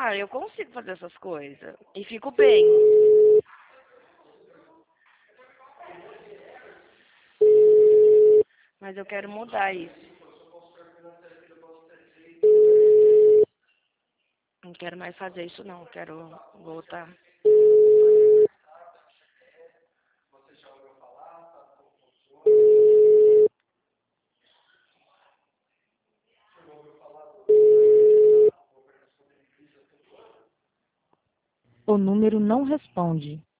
Ah, eu consigo fazer essas coisas. E fico bem. Mas eu quero mudar isso. Não quero mais fazer isso não. Quero voltar. O número não responde.